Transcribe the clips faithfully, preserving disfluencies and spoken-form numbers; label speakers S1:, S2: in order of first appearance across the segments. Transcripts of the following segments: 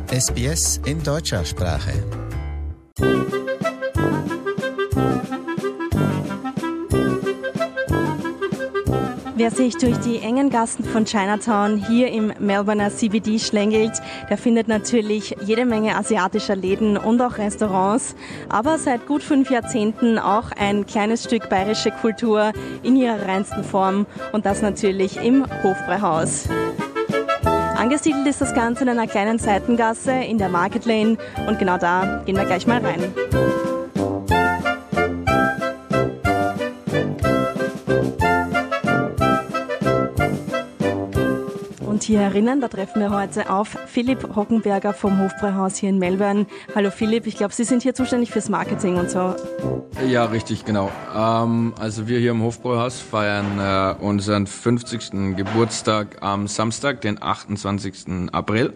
S1: S B S in deutscher Sprache.
S2: Wer sich durch die engen Gassen von Chinatown hier im Melbourner C B D schlängelt, der findet natürlich jede Menge asiatischer Läden und auch Restaurants, aber seit gut fünf Jahrzehnten auch ein kleines Stück bayerische Kultur in ihrer reinsten Form und das natürlich im Hofbräuhaus. Angesiedelt ist das Ganze in einer kleinen Seitengasse in der Market Lane und genau da gehen wir gleich mal rein. Und hier herinnen, da treffen wir heute auf Philipp Hockenberger vom Hofbräuhaus hier in Melbourne. Hallo Philipp, ich glaube, Sie sind hier zuständig fürs Marketing und so.
S3: Ja, richtig, genau. Ähm, also wir hier im Hofbräuhaus feiern äh, unseren fünfzigsten Geburtstag am Samstag, den achtundzwanzigsten April.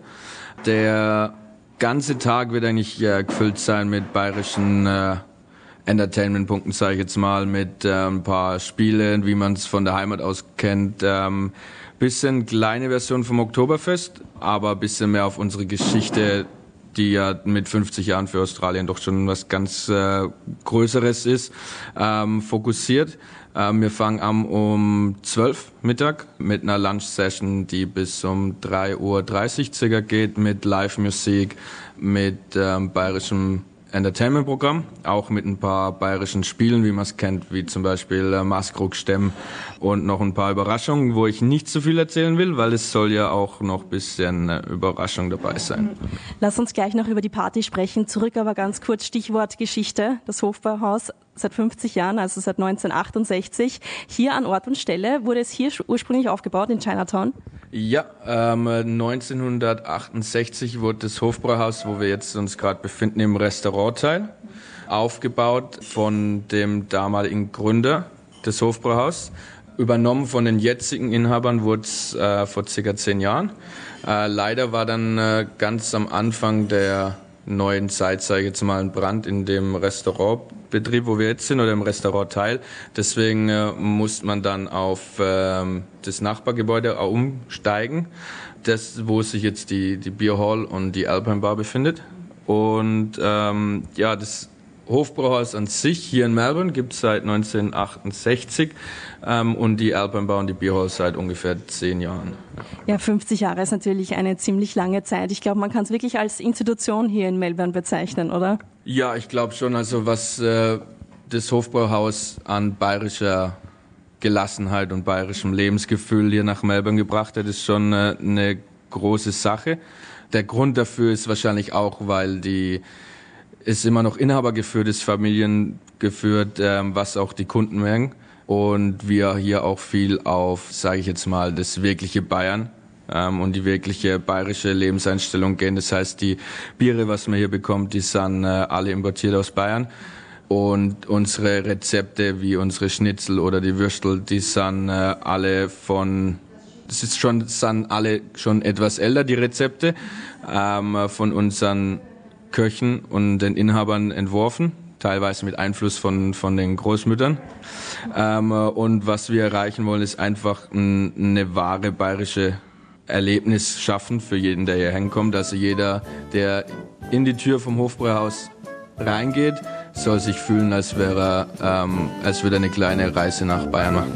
S3: Der ganze Tag wird eigentlich äh, gefüllt sein mit bayerischen äh, Entertainment-Punkten, sage ich jetzt mal, mit äh, ein paar Spielen, wie man es von der Heimat aus kennt. Ähm, bisschen kleine Version vom Oktoberfest, aber ein bisschen mehr auf unsere Geschichte, die ja mit fünfzig Jahren für Australien doch schon was ganz äh, Größeres ist, ähm, fokussiert. Ähm, wir fangen an um zwölf Mittag mit einer Lunch-Session, die bis um drei Uhr dreißig circa geht, mit Live-Musik, mit ähm, bayerischem Entertainment-Programm, auch mit ein paar bayerischen Spielen, wie man es kennt, wie zum Beispiel äh, Maskrug Stemm und noch ein paar Überraschungen, wo ich nicht so viel erzählen will, weil es soll ja auch noch ein bisschen äh, Überraschung dabei sein.
S2: Lass uns gleich noch über die Party sprechen. Zurück aber ganz kurz Stichwort Geschichte. Das Hofbräuhaus seit fünfzig Jahren, also seit neunzehnhundertachtundsechzig. Hier an Ort und Stelle wurde es hier ursprünglich aufgebaut in Chinatown.
S3: Ja, ähm, neunzehnhundertachtundsechzig wurde das Hofbräuhaus, wo wir jetzt uns gerade befinden, im Restaurantteil, aufgebaut von dem damaligen Gründer des Hofbräuhaus. Übernommen von den jetzigen Inhabern wurde es äh, vor circa zehn Jahren. Äh, leider war dann äh, ganz am Anfang der neuen Zeit, sage ich jetzt mal, ein Brand in dem Restaurantbetrieb, wo wir jetzt sind, oder im Restaurantteil. Deswegen äh, musste man dann auf ähm, das Nachbargebäude umsteigen, das, wo sich jetzt die, die Beer Hall und die Alpine Bar befindet. Und ähm, ja, das Hofbräuhaus an sich hier in Melbourne gibt es seit neunzehnhundertachtundsechzig ähm, und die Alpine Bar und die Beer Hall seit ungefähr zehn Jahren.
S2: Ja, fünfzig Jahre ist natürlich eine ziemlich lange Zeit. Ich glaube, man kann es wirklich als Institution hier in Melbourne bezeichnen, oder?
S3: Ja, ich glaube schon. Also was äh, das Hofbräuhaus an bayerischer Gelassenheit und bayerischem Lebensgefühl hier nach Melbourne gebracht hat, ist schon äh, eine große Sache. Der Grund dafür ist wahrscheinlich auch, weil die ist immer noch inhabergeführt, ist familiengeführt, ähm, was auch die Kunden merken. Und wir hier auch viel auf, sage ich jetzt mal, das wirkliche Bayern ähm, und die wirkliche bayerische Lebenseinstellung gehen. Das heißt, die Biere, was man hier bekommt, die sind äh, alle importiert aus Bayern. Und unsere Rezepte, wie unsere Schnitzel oder die Würstel, die sind äh, alle von... Das ist schon, sind alle schon etwas älter, die Rezepte, ähm, von unseren Köchen und den Inhabern entworfen, teilweise mit Einfluss von, von den Großmüttern. Ähm, und was wir erreichen wollen, ist einfach ein, eine wahre bayerische Erlebnis schaffen für jeden, der hier hinkommt. Also jeder, der in die Tür vom Hofbräuhaus reingeht, soll sich fühlen, als wäre er, ähm, als würde er eine kleine Reise nach Bayern machen.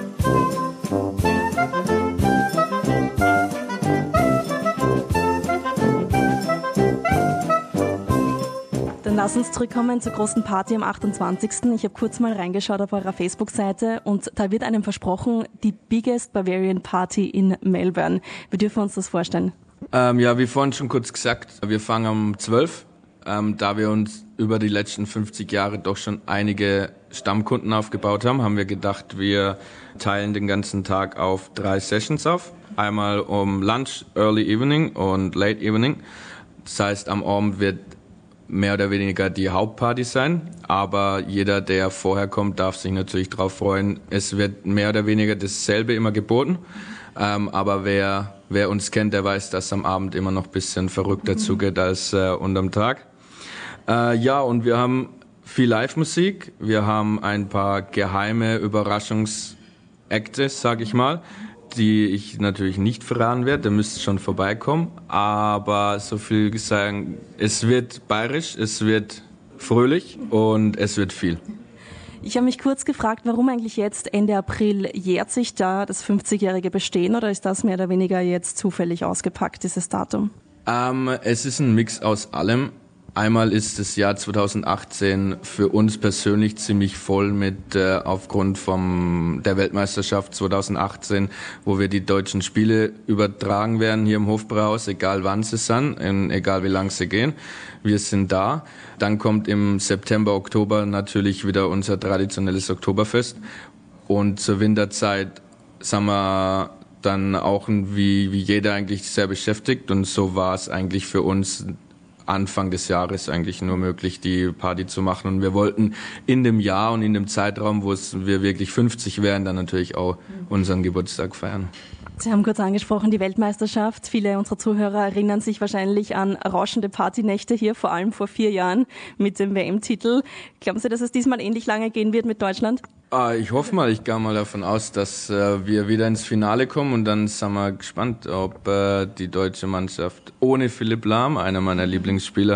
S2: Lass uns zurückkommen zur großen Party am achtundzwanzigsten Ich habe kurz mal reingeschaut auf eurer Facebook-Seite und da wird einem versprochen, die biggest Bavarian Party in Melbourne. Wir dürfen uns das vorstellen.
S3: Ähm, ja, wie vorhin schon kurz gesagt, wir fangen um zwölf, ähm, da wir uns über die letzten fünfzig Jahre doch schon einige Stammkunden aufgebaut haben, haben wir gedacht, wir teilen den ganzen Tag auf drei Sessions auf. Einmal um Lunch, Early Evening und Late Evening. Das heißt, am Abend wird mehr oder weniger die Hauptparty sein, aber jeder, der vorher kommt, darf sich natürlich darauf freuen. Es wird mehr oder weniger dasselbe immer geboten, ähm, aber wer, wer uns kennt, der weiß, dass am Abend immer noch ein bisschen verrückter zugeht als äh, unterm Tag. Äh, ja, und wir haben viel Live-Musik, wir haben ein paar geheime Überraschungsakte, sag ich mal, die ich natürlich nicht verraten werde. Der müsste schon vorbeikommen. Aber so viel sagen, es wird bayerisch, es wird fröhlich und es wird viel.
S2: Ich habe mich kurz gefragt, warum eigentlich jetzt Ende April jährt sich da das fünfzigjährige Bestehen oder ist das mehr oder weniger jetzt zufällig ausgepackt, dieses Datum?
S3: Ähm, es ist ein Mix aus allem. Einmal ist das Jahr zweitausendachtzehn für uns persönlich ziemlich voll mit äh, aufgrund vom der Weltmeisterschaft zweitausendachtzehn, wo wir die deutschen Spiele übertragen werden hier im Hofbräuhaus, egal wann sie sind, in, egal wie lang sie gehen. Wir sind da. Dann kommt im September, Oktober natürlich wieder unser traditionelles Oktoberfest und zur Winterzeit sind wir dann auch wie, wie jeder eigentlich sehr beschäftigt und so war es eigentlich für uns Anfang des Jahres eigentlich nur möglich, die Party zu machen. Und wir wollten in dem Jahr und in dem Zeitraum, wo es wir wirklich fünfzig wären, dann natürlich auch unseren Geburtstag feiern.
S2: Sie haben kurz angesprochen, die Weltmeisterschaft. Viele unserer Zuhörer erinnern sich wahrscheinlich an rauschende Partynächte hier, vor allem vor vier Jahren mit dem W M-Titel. Glauben Sie, dass es diesmal ähnlich lange gehen wird mit Deutschland?
S3: Ah, ich hoffe mal, ich gehe mal davon aus, dass äh, wir wieder ins Finale kommen und dann sind wir gespannt, ob äh, die deutsche Mannschaft ohne Philipp Lahm, einer meiner Lieblingsspieler,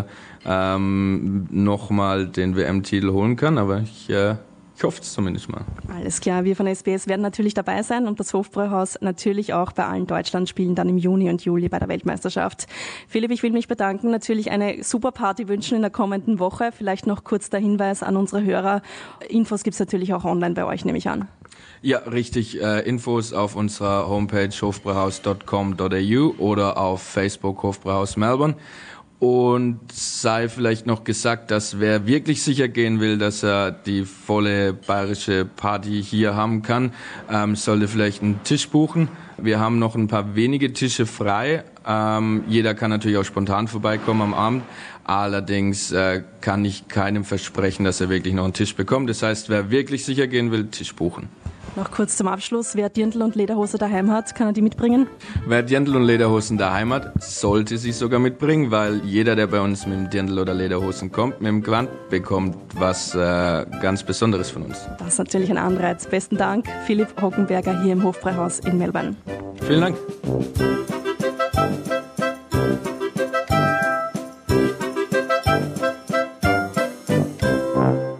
S3: ähm, nochmal den W M-Titel holen kann. Aber ich äh, Ich hoffe es zumindest mal.
S2: Alles klar, wir von S B S werden natürlich dabei sein und das Hofbräuhaus natürlich auch bei allen Deutschlandspielen dann im Juni und Juli bei der Weltmeisterschaft. Philipp, ich will mich bedanken, natürlich eine super Party wünschen in der kommenden Woche. Vielleicht noch kurz der Hinweis an unsere Hörer. Infos gibt's natürlich auch online bei euch, nehme ich an.
S3: Ja, richtig. Äh, Infos auf unserer Homepage hofbräuhaus punkt com punkt a u oder auf Facebook Hofbräuhaus Melbourne. Und sei vielleicht noch gesagt, dass wer wirklich sicher gehen will, dass er die volle bayerische Party hier haben kann, ähm, sollte vielleicht einen Tisch buchen. Wir haben noch ein paar wenige Tische frei. Ähm, jeder kann natürlich auch spontan vorbeikommen am Abend. Allerdings äh, kann ich keinem versprechen, dass er wirklich noch einen Tisch bekommt. Das heißt, wer wirklich sicher gehen will, Tisch buchen.
S2: Noch kurz zum Abschluss, wer Dirndl und Lederhose daheim hat, kann er die mitbringen?
S3: Wer Dirndl und Lederhosen daheim hat, sollte sie sogar mitbringen, weil jeder, der bei uns mit dem Dirndl oder Lederhosen kommt, mit dem Gewand bekommt was äh, ganz Besonderes von uns.
S2: Das ist natürlich ein Anreiz. Besten Dank, Philipp Hockenberger hier im Hofbräuhaus in Melbourne.
S3: Vielen Dank.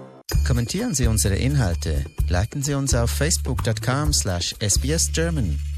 S1: Kommentieren Sie unsere Inhalte, liken Sie uns auf facebook punkt com slash S B S German